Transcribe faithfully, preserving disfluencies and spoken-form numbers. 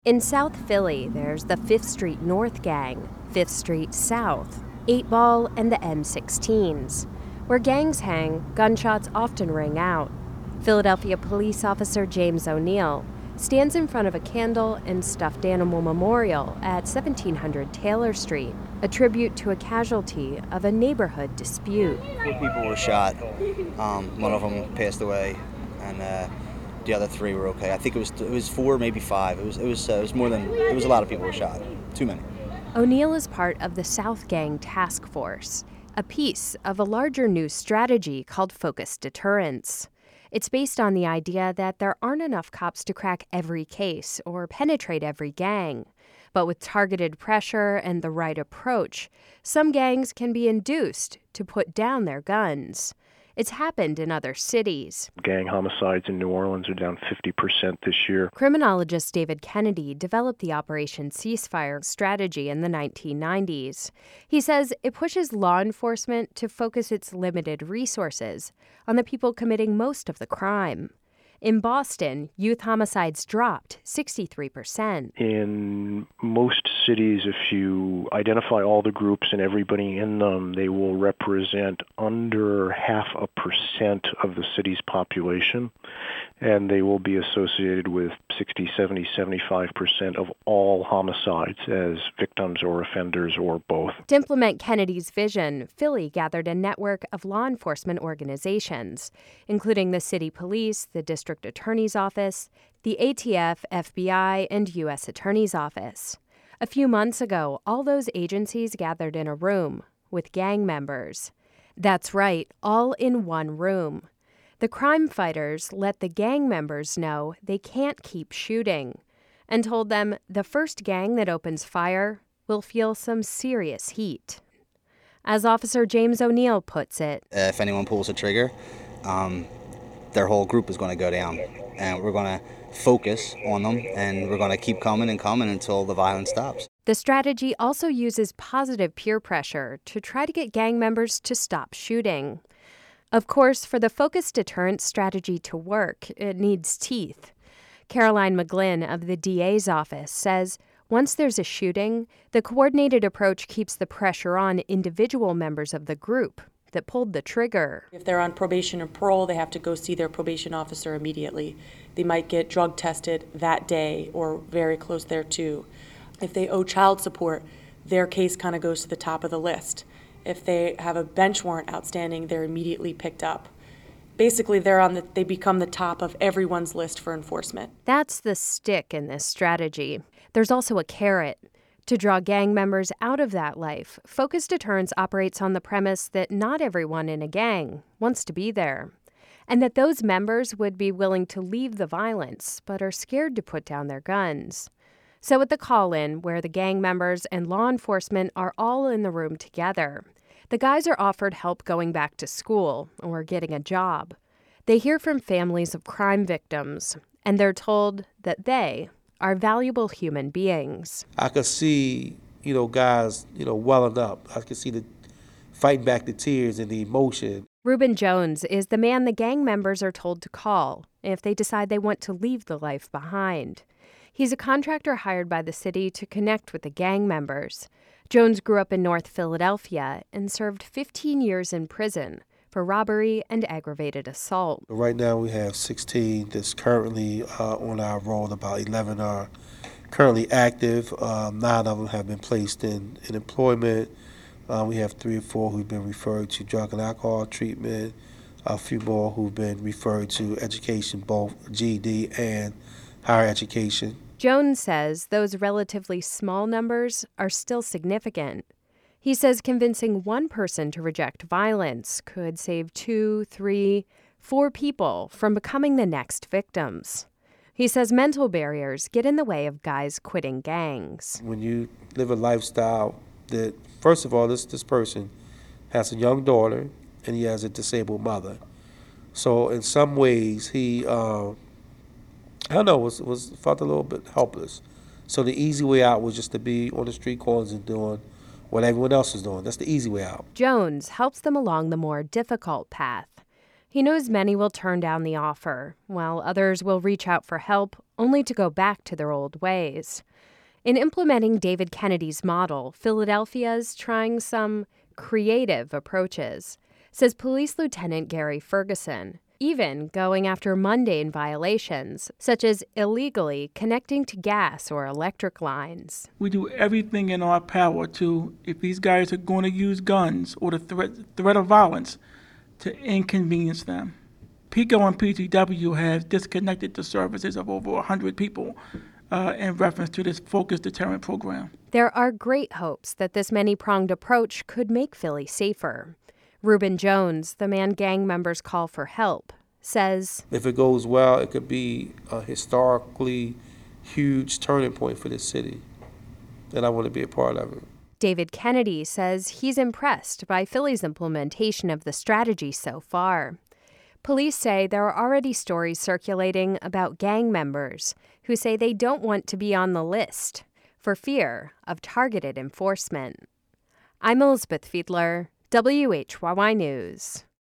In South Philly, there's the Fifth Street North Gang, Fifth Street South, eight ball, and the M sixteens. Where gangs hang, gunshots often ring out. Philadelphia police officer James O'Neill stands in front of a candle and stuffed animal memorial at seventeen hundred Taylor Street, a tribute to a casualty of a neighborhood dispute. Four people were shot. Um, one of them passed away, and uh, the other three were okay. I think it was it was four, maybe five. It was it was uh, it was more than it was a lot of people were shot. Too many. O'Neill is part of the South Gang Task Force, a piece of a larger new strategy called Focused Deterrence. It's based on the idea that there aren't enough cops to crack every case or penetrate every gang. But with targeted pressure and the right approach, some gangs can be induced to put down their guns. It's happened in other cities. Gang homicides in New Orleans are down fifty percent this year. Criminologist David Kennedy developed the Operation Ceasefire strategy in the nineteen nineties. He says it pushes law enforcement to focus its limited resources on the people committing most of the crime. In Boston, youth homicides dropped sixty-three percent. In most cities, if you identify all the groups and everybody in them, they will represent under half a percent of the city's population, and they will be associated with sixty, seventy, seventy-five percent of all homicides as victims or offenders or both. To implement Kennedy's vision, Philly gathered a network of law enforcement organizations, including the city police, the district attorney's office, the A T F, F B I, and U S Attorney's Office. A few months ago, all those agencies gathered in a room with gang members. That's right, all in one room. The crime fighters let the gang members know they can't keep shooting and told them the first gang that opens fire will feel some serious heat. As Officer James O'Neill puts it, If anyone pulls a trigger, um, their whole group is going to go down, and we're going to focus on them, and we're going to keep coming and coming until the violence stops. The strategy also uses positive peer pressure to try to get gang members to stop shooting. Of course, for the focused deterrence strategy to work, it needs teeth. Caroline McGlynn of the D A's office says once there's a shooting, the coordinated approach keeps the pressure on individual members of the group that pulled the trigger. If they're on probation or parole, they have to go see their probation officer immediately. They might get drug tested that day or very close thereto. If they owe child support, their case kind of goes to the top of the list. If they have a bench warrant outstanding, they're immediately picked up. Basically, they're on the, they become the top of everyone's list for enforcement. That's the stick in this strategy. There's also a carrot. To draw gang members out of that life, Focused Deterrence operates on the premise that not everyone in a gang wants to be there, and that those members would be willing to leave the violence but are scared to put down their guns. So at the call-in, where the gang members and law enforcement are all in the room together, the guys are offered help going back to school or getting a job. They hear from families of crime victims, and they're told that they are valuable human beings. I could see, you know, guys, you know, welling up. I could see the fighting back the tears and the emotion. Reuben Jones is the man the gang members are told to call if they decide they want to leave the life behind. He's a contractor hired by the city to connect with the gang members. Jones grew up in North Philadelphia and served fifteen years in prison for robbery and aggravated assault. Right now we have sixteen that's currently uh, on our roll. About eleven are currently active. Um, nine of them have been placed in, in employment. Uh, we have three or four who've been referred to drug and alcohol treatment. A few more who've been referred to education, both G E D and higher education. Jones says those relatively small numbers are still significant. He says convincing one person to reject violence could save two, three, four people from becoming the next victims. He says mental barriers get in the way of guys quitting gangs. When you live a lifestyle that, first of all, this, this person has a young daughter and he has a disabled mother. So in some ways he, uh, I don't know, was, was felt a little bit helpless. So the easy way out was just to be on the street corners and doing what everyone else is doing. That's the easy way out. Jones helps them along the more difficult path. He knows many will turn down the offer, while others will reach out for help only to go back to their old ways. In implementing David Kennedy's model, Philadelphia's trying some creative approaches, says Police Lieutenant Gary Ferguson, even going after mundane violations, such as illegally connecting to gas or electric lines. We do everything in our power to, if these guys are going to use guns or the threat, threat of violence, to inconvenience them. PICO and P G W have disconnected the services of over one hundred people uh, in reference to this focused deterrent program. There are great hopes that this many-pronged approach could make Philly safer. Reuben Jones, the man gang members call for help, says, If it goes well, it could be a historically huge turning point for this city, and I want to be a part of it. David Kennedy says he's impressed by Philly's implementation of the strategy so far. Police say there are already stories circulating about gang members who say they don't want to be on the list for fear of targeted enforcement. I'm Elizabeth Fiedler, W H Y Y News.